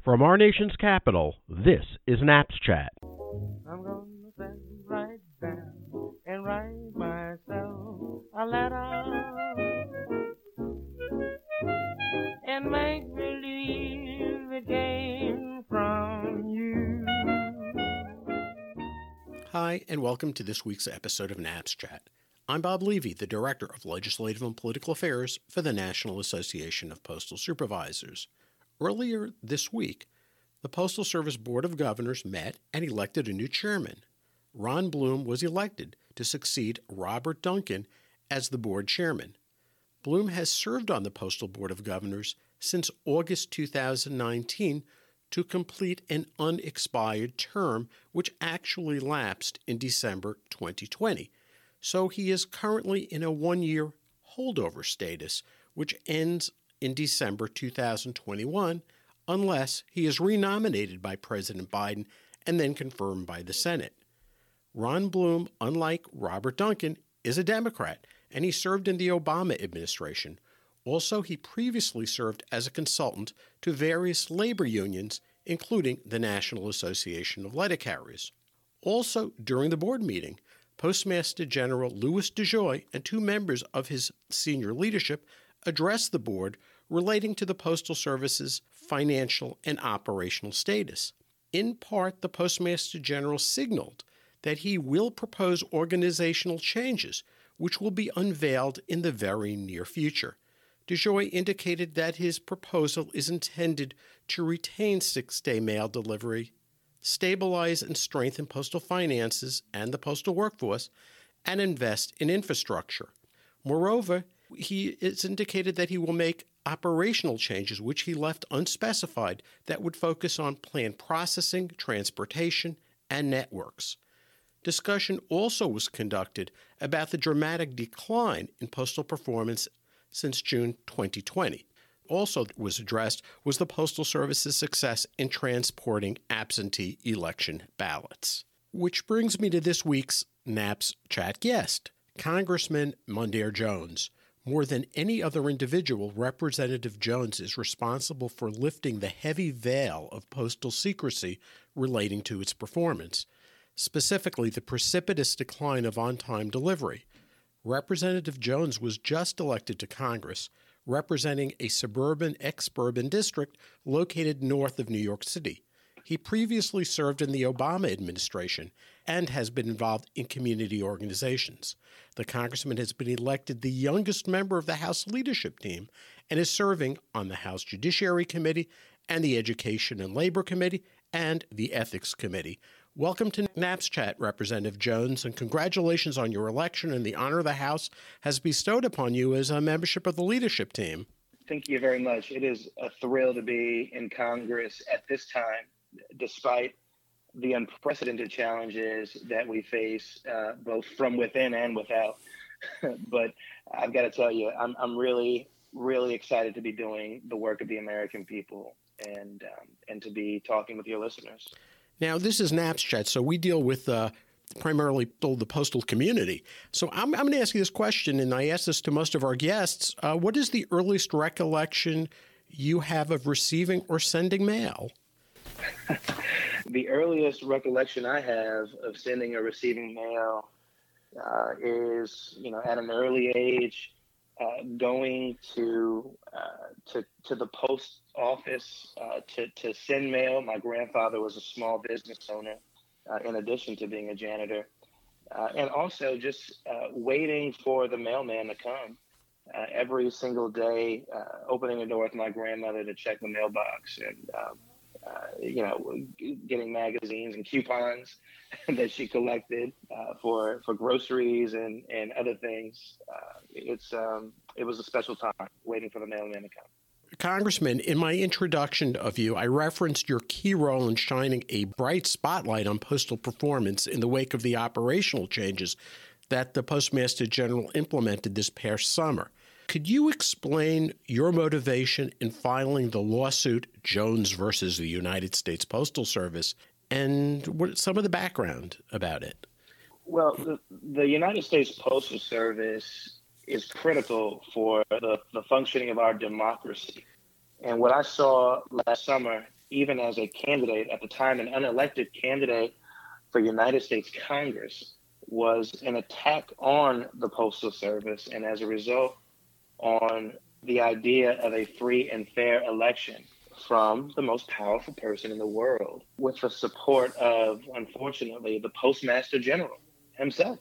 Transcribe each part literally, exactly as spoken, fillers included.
From our nation's capital, this is Naps Chat. I'm gonna sit right down and write myself a letter and make believe it came from you. Hi, and welcome to this week's episode of Naps Chat. I'm Bob Levy, the Director of Legislative and Political Affairs for the National Association of Postal Supervisors. Earlier this week, the Postal Service Board of Governors met and elected a new chairman. Ron Bloom was elected to succeed Robert Duncan as the board chairman. Bloom has served on the Postal Board of Governors since August two thousand nineteen to complete an unexpired term which actually lapsed in December twenty twenty. So he is currently in a one-year holdover status, which ends in December two thousand twenty-one, unless he is renominated by President Biden and then confirmed by the Senate. Ron Bloom, unlike Robert Duncan, is a Democrat, and he served in the Obama administration. Also, he previously served as a consultant to various labor unions, including the National Association of Letter Carriers. Also, during the board meeting, Postmaster General Louis DeJoy and two members of his senior leadership addressed the board relating to the Postal Service's financial and operational status. In part, the Postmaster General signaled that he will propose organizational changes, which will be unveiled in the very near future. DeJoy indicated that his proposal is intended to retain six-day mail delivery, stabilize and strengthen postal finances and the postal workforce, and invest in infrastructure. Moreover, he has indicated that he will make operational changes, which he left unspecified, that would focus on planned processing, transportation, and networks. Discussion also was conducted about the dramatic decline in postal performance since June twenty twenty. Also was addressed was the Postal Service's success in transporting absentee election ballots. Which brings me to this week's Naps Chat guest, Congressman Mondaire Jones. More than any other individual, Representative Jones is responsible for lifting the heavy veil of postal secrecy relating to its performance, specifically the precipitous decline of on-time delivery. Representative Jones was just elected to Congress, representing a suburban ex-suburban district located north of New York City. He previously served in the Obama administration and has been involved in community organizations. The congressman has been elected the youngest member of the House leadership team and is serving on the House Judiciary Committee and the Education and Labor Committee and the Ethics Committee. Welcome to Naps Chat, Representative Jones, and congratulations on your election and the honor the House has bestowed upon you as a membership of the leadership team. Thank you very much. It is a thrill to be in Congress at this time, despite the unprecedented challenges that we face, uh, both from within and without. But I've got to tell you, I'm, I'm really, really excited to be doing the work of the American people and um, and to be talking with your listeners. Now, this is Naps Chat, so we deal with uh, primarily the postal community. So I'm, I'm going to ask you this question, and I ask this to most of our guests. Uh, what is the earliest recollection you have of receiving or sending mail? The earliest recollection I have of sending or receiving mail uh, is, you know, at an early age, uh, going to uh, to to the post office uh, to to send mail. My grandfather was a small business owner, uh, in addition to being a janitor, uh, and also just uh, waiting for the mailman to come uh, every single day, uh, opening the door with my grandmother to check the mailbox and. Um, Uh, you know, getting magazines and coupons that she collected uh, for for groceries and, and other things. Uh, it's um, it was a special time waiting for the mailman to come. Congressman, in my introduction of you, I referenced your key role in shining a bright spotlight on postal performance in the wake of the operational changes that the Postmaster General implemented this past summer. Could you explain your motivation in filing the lawsuit Jones versus the United States Postal Service and what some of the background about it? Well, the, the United States Postal Service is critical for the, the functioning of our democracy. And what I saw last summer even as a candidate at the time, an unelected candidate for United States Congress, was an attack on the Postal Service, and as a result, on the idea of a free and fair election from the most powerful person in the world, with the support of, unfortunately, the Postmaster General himself.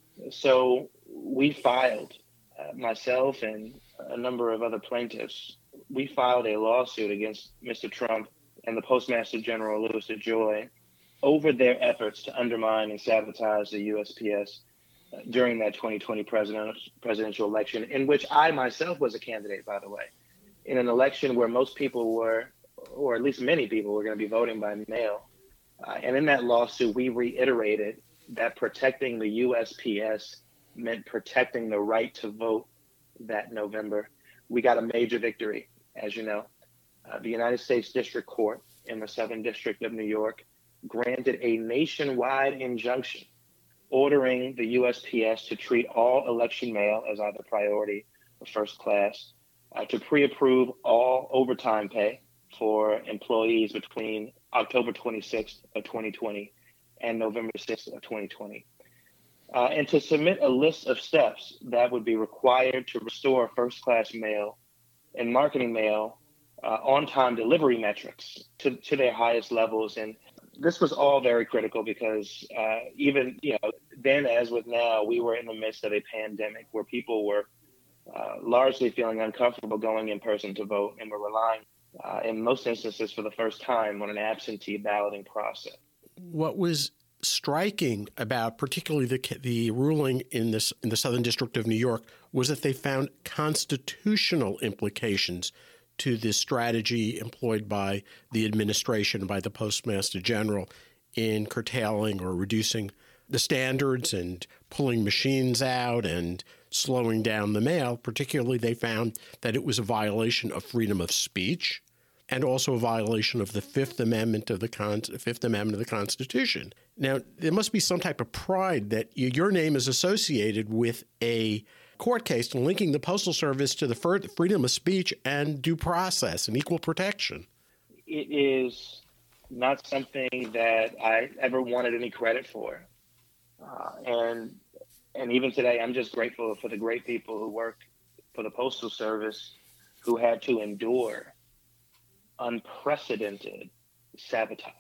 So we filed, uh, myself and a number of other plaintiffs, we filed a lawsuit against Mister Trump and the Postmaster General, Louis DeJoy, over their efforts to undermine and sabotage the U S P S uh, during that twenty twenty president, presidential election, in which I myself was a candidate, by the way, in an election where most people were, or at least many people were going to be voting by mail. Uh, and in that lawsuit, we reiterated that protecting the U S P S meant protecting the right to vote that November. We got a major victory, as you know. Uh, the United States District Court in the Southern District of New York granted a nationwide injunction ordering the U S P S to treat all election mail as either priority or first class, uh, to pre-approve all overtime pay for employees between October twenty-sixth of twenty twenty and November sixth of twenty twenty, uh, and to submit a list of steps that would be required to restore first class mail and marketing mail uh, on-time delivery metrics to, to their highest levels. And this was all very critical because uh, even, you know, then as with now, we were in the midst of a pandemic where people were uh, largely feeling uncomfortable going in person to vote and were relying, uh, in most instances for the first time, on an absentee balloting process. What was striking about particularly the the ruling in this in the Southern District of New York was that they found constitutional implications to this strategy employed by the administration, by the Postmaster General, in curtailing or reducing the standards and pulling machines out and slowing down the mail. Particularly, they found that it was a violation of freedom of speech and also a violation of the Fifth Amendment of the Con- Fifth Amendment of the Constitution. Now, there must be some type of pride that your name is associated with a court case linking the Postal Service to the freedom of speech and due process and equal protection. It is not something that I ever wanted any credit for. Uh, and and even today, I'm just grateful for the great people who work for the Postal Service who had to endure unprecedented sabotage.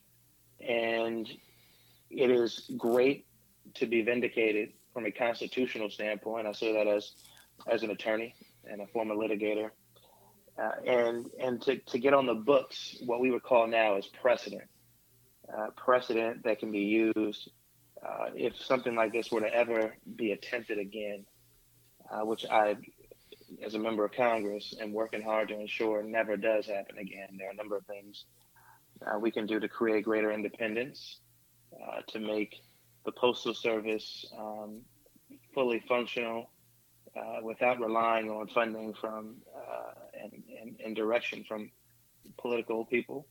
And it is great to be vindicated from a constitutional standpoint. I say that as as an attorney and a former litigator. Uh, and and to, to get on the books, what we would call now is precedent. Uh, precedent that can be used uh, if something like this were to ever be attempted again, uh, which I, as a member of Congress, am working hard to ensure never does happen again. There are a number of things uh, we can do to create greater independence, uh, to make the Postal Service um, fully functional uh, without relying on funding from uh, and, and, and direction from political people.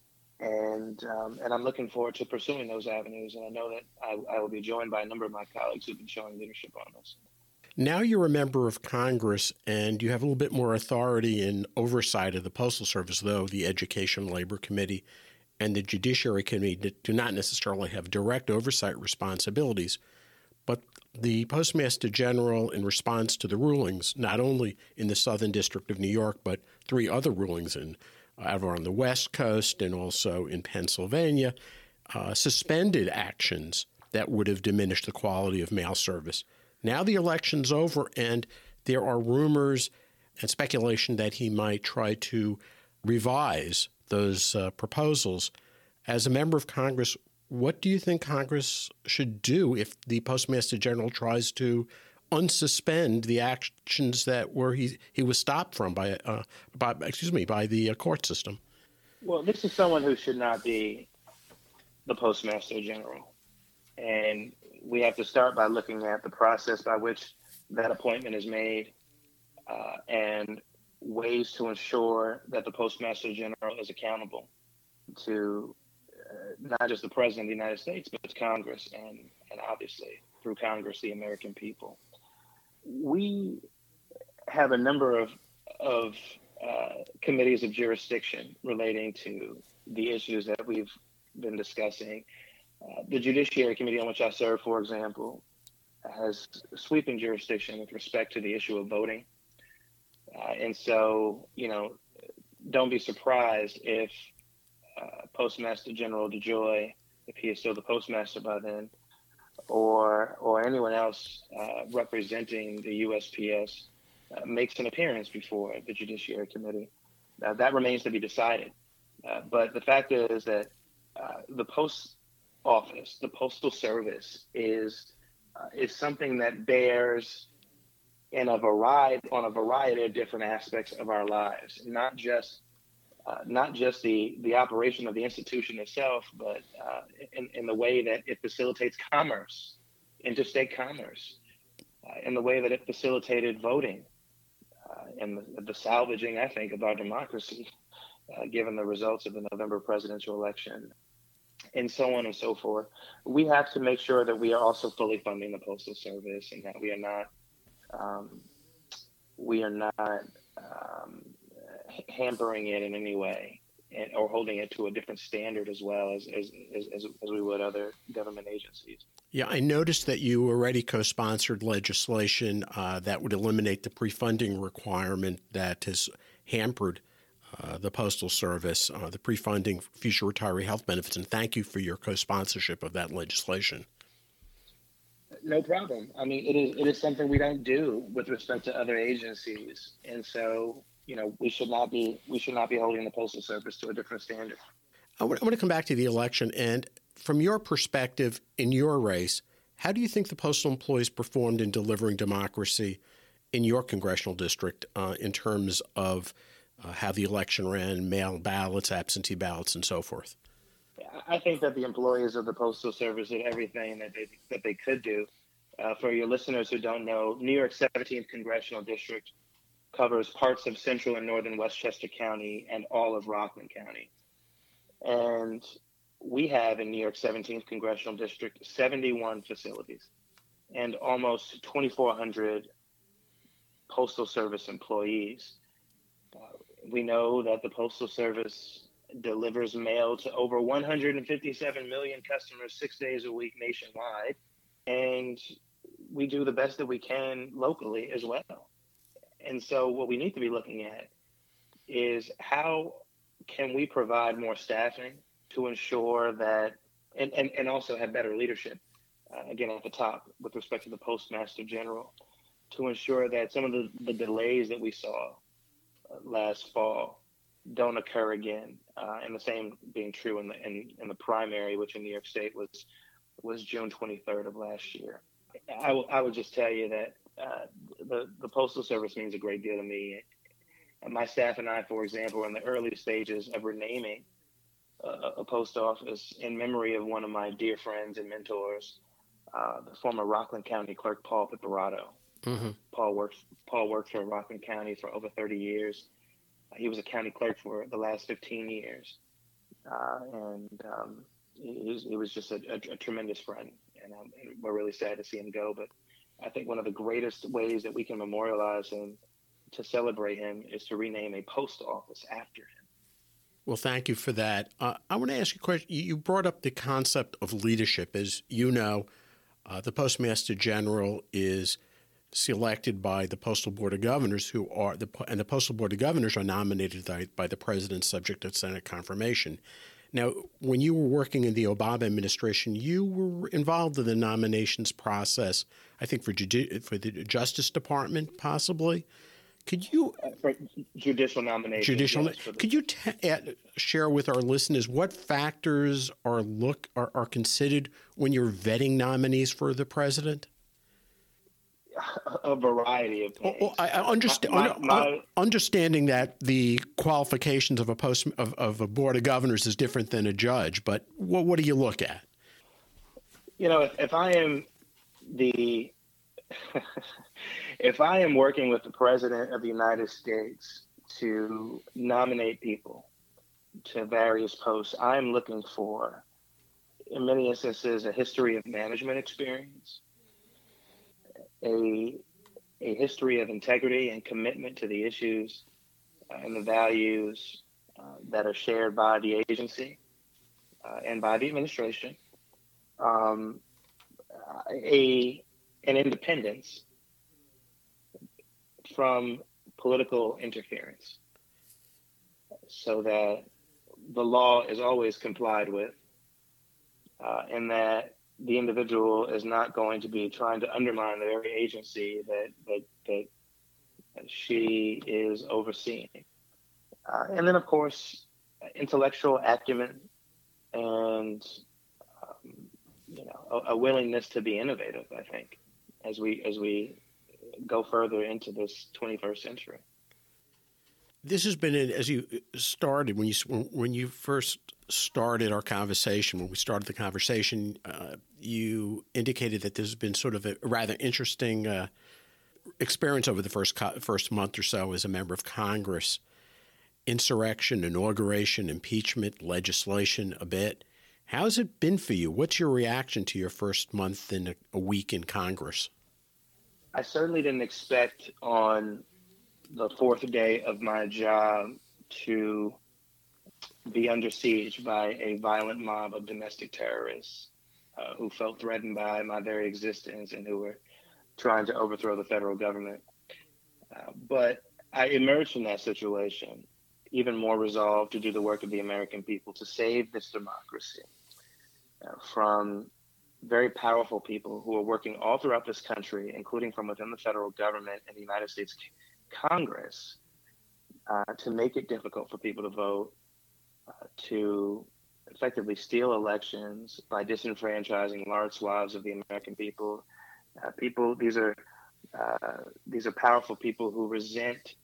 And um, and I'm looking forward to pursuing those avenues. And I know that I, I will be joined by a number of my colleagues who've been showing leadership on this. Now you're a member of Congress and you have a little bit more authority in oversight of the Postal Service, though the Education Labor Committee and the Judiciary Committee do not necessarily have direct oversight responsibilities. But the Postmaster General, in response to the rulings, not only in the Southern District of New York, but three other rulings in over on the West Coast and also in Pennsylvania, uh, suspended actions that would have diminished the quality of mail service. Now the election's over, and there are rumors and speculation that he might try to revise those uh, proposals. As a member of Congress, what do you think Congress should do if the Postmaster General tries to unsuspend the actions that were he he was stopped from by uh, by excuse me by the uh, court system? Well, this is someone who should not be the Postmaster General, and we have to start by looking at the process by which that appointment is made, uh, and ways to ensure that the Postmaster General is accountable to uh, not just the President of the United States, but it's Congress, and, and obviously through Congress, the American people. We have a number of, of uh, committees of jurisdiction relating to the issues that we've been discussing. Uh, the Judiciary Committee on which I serve, for example, has sweeping jurisdiction with respect to the issue of voting. Uh, and so, you know, don't be surprised if uh, Postmaster General DeJoy, if he is still the postmaster by then, or or anyone else uh, representing the U S P S uh, makes an appearance before the Judiciary Committee. Uh, that remains to be decided. Uh, but the fact is that uh, the post office, the Postal Service, is uh, is something that bears in a variety on a variety of different aspects of our lives, not just uh, not just the the operation of the institution itself, but uh, in, in the way that it facilitates commerce, interstate commerce, uh, in the way that it facilitated voting, uh, and the, the salvaging, I think, of our democracy, uh, given the results of the November presidential election, and so on and so forth. We have to make sure that we are also fully funding the Postal Service, and that we are not um, we are not um, hampering it in any way, and, or holding it to a different standard as well as as, as as as we would other government agencies. Yeah, I noticed that you already co-sponsored legislation uh, that would eliminate the pre-funding requirement that has hampered uh, the Postal Service, uh, the pre-funding future retiree health benefits. And thank you for your co-sponsorship of that legislation. No problem. I mean, it is it is something we don't do with respect to other agencies, and so you know we should not be we should not be holding the Postal Service to a different standard. I want, I want to come back to the election, and from your perspective in your race, how do you think the postal employees performed in delivering democracy in your congressional district uh, in terms of uh, how the election ran, mail ballots, absentee ballots, and so forth? I think that the employees of the Postal Service did everything that they that they could do. Uh, for your listeners who don't know, New York seventeenth Congressional District covers parts of central and northern Westchester County and all of Rockland County. And we have in New York seventeenth Congressional District seventy-one facilities and almost twenty-four hundred Postal Service employees. Uh, we know that the Postal Service delivers mail to over one hundred fifty-seven million customers six days a week nationwide. And we do the best that we can locally as well. And so what we need to be looking at is how can we provide more staffing to ensure that, and, and, and also have better leadership, uh, again, at the top with respect to the Postmaster General, to ensure that some of the, the delays that we saw uh, last fall don't occur again, uh, and the same being true in the in, in the primary, which in New York State was was June twenty-third of last year. I, w- I would just tell you that uh, the the Postal Service means a great deal to me. And my staff and I, for example, are in the early stages of renaming uh, a post office in memory of one of my dear friends and mentors, uh, the former Rockland County Clerk Paul Piparato. Mm-hmm. Paul worked Paul worked for Rockland County for over thirty years. He was a county clerk for the last fifteen years, uh, and um, he, was, he was just a, a, a tremendous friend, and, um, and we're really sad to see him go. But I think one of the greatest ways that we can memorialize him, to celebrate him, is to rename a post office after him. Well, thank you for that. Uh, I want to ask you a question. You brought up the concept of leadership. As you know, uh, the Postmaster General is selected by the Postal Board of Governors, who are the and the Postal Board of Governors are nominated by, by the President, subject to Senate confirmation. Now, when you were working in the Obama administration, you were involved in the nominations process, I think for judi- for the Justice Department, possibly. Could you uh, for judicial nominations? Judicial. Yes, the, could you t- add, share with our listeners what factors are look are, are considered when you're vetting nominees for the president? A variety of things. Well, I, I understand. My, my, understanding that the qualifications of a post of, of a board of governors is different than a judge, but what, what do you look at? You know, if, if I am the if I am working with the President of the United States to nominate people to various posts, I'm looking for, in many instances, a history of management experience, a a history of integrity and commitment to the issues uh, and the values uh, that are shared by the agency uh, and by the administration, um, a an independence from political interference, so that the law is always complied with, uh, and that the individual is not going to be trying to undermine the very agency that that, that she is overseeing. Uh, and then, of course, intellectual acumen and um, you know a, a willingness to be innovative, I think, as we as we go further into this twenty-first century. This has been, as you started, when you when you first started our conversation, when we started the conversation, uh, you indicated that this has been sort of a rather interesting uh, experience over the first co- first month or so as a member of Congress. Insurrection, inauguration, impeachment, legislation, a bit. How's it been for you? What's your reaction to your first month in a, a week in Congress? I certainly didn't expect on the fourth day of my job to be under siege by a violent mob of domestic terrorists uh, who felt threatened by my very existence and who were trying to overthrow the federal government. Uh, but I emerged from that situation even more resolved to do the work of the American people, to save this democracy uh, from very powerful people who are working all throughout this country, including from within the federal government and the United States Congress, uh, to make it difficult for people to vote, uh, to effectively steal elections by disenfranchising large swaths of the American people. Uh, people, these are uh, these are powerful people who resent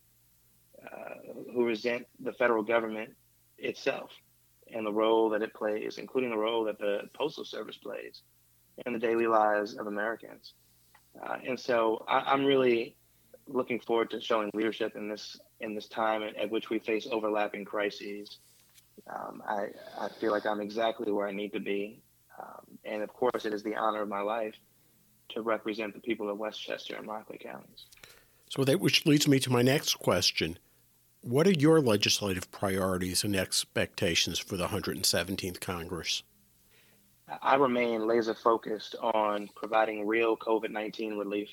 uh, who resent the federal government itself and the role that it plays, including the role that the Postal Service plays in the daily lives of Americans. Uh, and so I, I'm really looking forward to showing leadership in this in this time at, at which we face overlapping crises. Um, I, I feel like I'm exactly where I need to be. Um, and of course, it is the honor of my life to represent the people of Westchester and Rockland counties. So that which leads me to my next question. What are your legislative priorities and expectations for the one hundred seventeenth Congress? I remain laser focused on providing real COVID nineteen relief.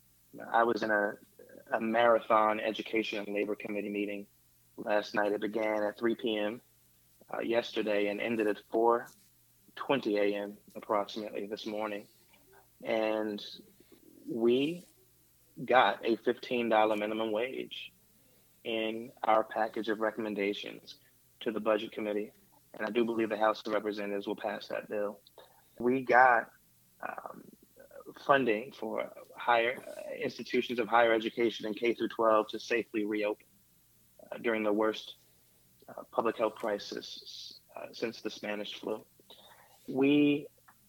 I was in a, a marathon education and labor committee meeting last night. It began at three p.m. Uh, yesterday and ended at four twenty a.m. approximately this morning. And we got a fifteen dollars minimum wage in our package of recommendations to the Budget Committee. And I do believe the House of Representatives will pass that bill. We got um, funding for higher uh, institutions of higher education in K through twelve to safely reopen uh, during the worst uh, public health crisis uh, since the Spanish flu. We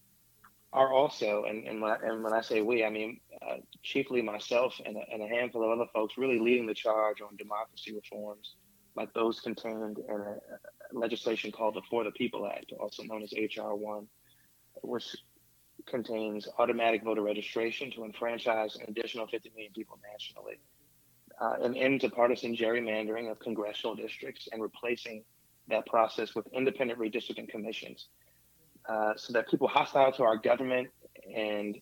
are also, and, and, when, I, and when I say we, I mean uh, chiefly myself and a, and a handful of other folks, really leading the charge on democracy reforms like those contained in a, a legislation called the For the People Act, also known as H R one, which contains automatic voter registration to enfranchise an additional fifty million people nationally, uh, an end to partisan gerrymandering of congressional districts, and replacing that process with independent redistricting commissions, uh, so that people hostile to our government and,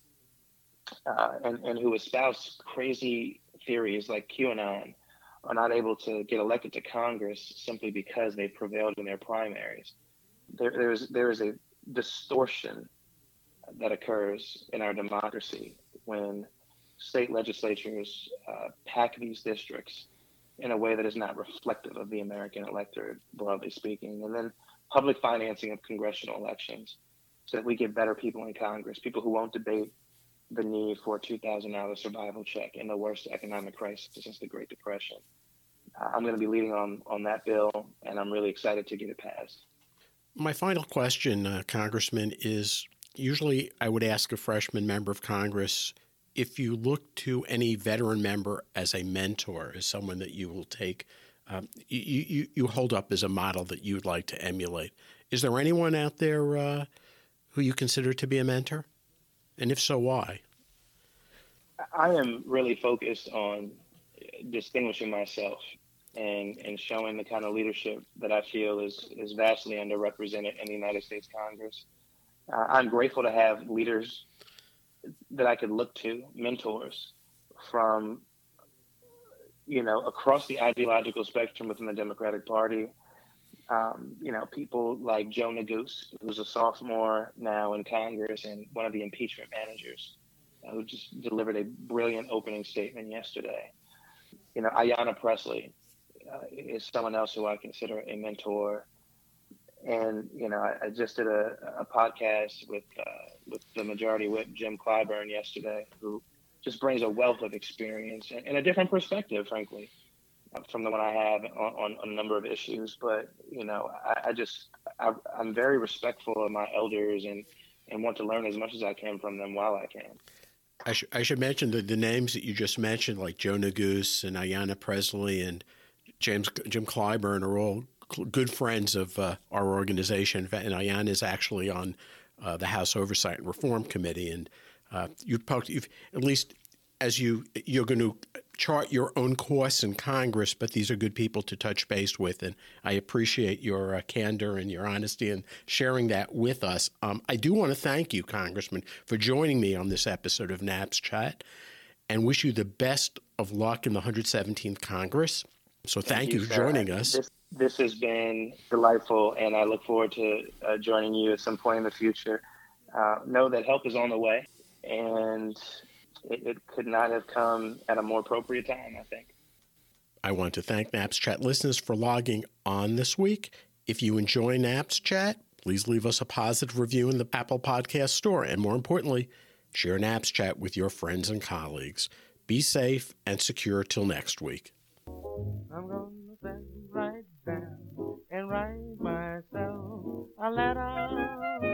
uh, and and who espouse crazy theories like QAnon are not able to get elected to Congress simply because they prevailed in their primaries. There, there's there is a distortion that occurs in our democracy when state legislatures uh, pack these districts in a way that is not reflective of the American electorate, broadly speaking. And then public financing of congressional elections so that we get better people in Congress, people who won't debate the need for a two thousand dollars survival check in the worst economic crisis since the Great Depression. Uh, I'm going to be leading on, on that bill, and I'm really excited to get it passed. My final question, uh, Congressman, is usually I would ask a freshman member of Congress if you look to any veteran member as a mentor, as someone that you will take, um, you, you, you hold up as a model that you'd like to emulate. Is there anyone out there uh, who you consider to be a mentor? And if so, why? I am really focused on distinguishing myself and, and showing the kind of leadership that I feel is, is vastly underrepresented in the United States Congress. Uh, I'm grateful to have leaders that I could look to, mentors from, you know, across the ideological spectrum within the Democratic Party. Um, you know, people like Joe Neguse, who's a sophomore now in Congress and one of the impeachment managers, uh, who just delivered a brilliant opening statement yesterday. You know, Ayanna Pressley uh, is someone else who I consider a mentor. And, you know, I, I just did a, a podcast with uh, with the Majority Whip, Jim Clyburn, yesterday, who just brings a wealth of experience and, and a different perspective, frankly, from the one I have on, on, on a number of issues. But, you know, I, I just, I, I'm very respectful of my elders and, and want to learn as much as I can from them while I can. I, sh- I should mention that the names that you just mentioned, like Joe Neguse and Ayanna Pressley and James Jim Clyburn, are all good friends of uh, our organization. And Ayanna is actually on uh, the House Oversight and Reform Committee. And uh, you've, you've at least as you you're going to chart your own course in Congress, but these are good people to touch base with, and I appreciate your uh, candor and your honesty in sharing that with us. Um, I do want to thank you, Congressman, for joining me on this episode of Naps Chat, and wish you the best of luck in the one hundred seventeenth Congress. So thank, thank you, you for joining us. This, this has been delightful, and I look forward to uh, joining you at some point in the future. Uh, know that help is on the way, and It, it could not have come at a more appropriate time, I think. I want to thank Naps Chat listeners for logging on this week. If you enjoy Naps Chat, please leave us a positive review in the Apple Podcast Store. And more importantly, share Naps Chat with your friends and colleagues. Be safe and secure till next week. I'm going to sit right down and write myself a letter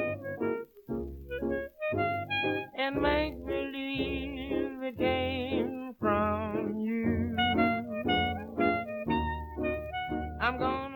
and make believe it came from you. I'm gonna